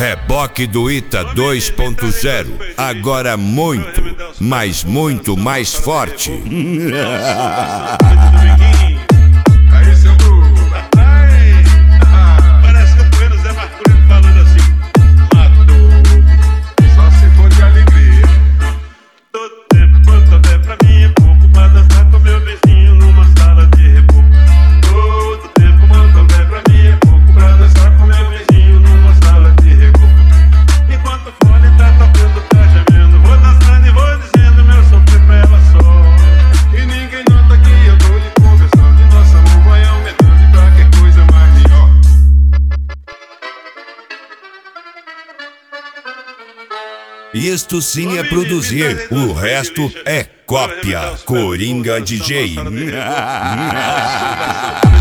Reboque do Ita 2.0, agora muito, mas muito mais forte. Aí, seu Bruno. Parece que eu tô vendo o Zé Marcolino falando assim: matou, só se for de alegria. Todo tempo quanto houver pra mim é pouco pra dançar com meu vizinho numa sala de reboco. Todo tempo quanto houver pra mim é pouco pra dançar com meu vizinho numa sala de reboco. Enquanto o fone tá tocando, tá gemendo, vou dançando e vou dizendo meu sofrer pra ela só. E ninguém nota que eu tô lhe conversando e nosso amor vai aumentando e pra que coisa mais melhor. Isto sim é produzir, o resto é cópia. Coringa DJ.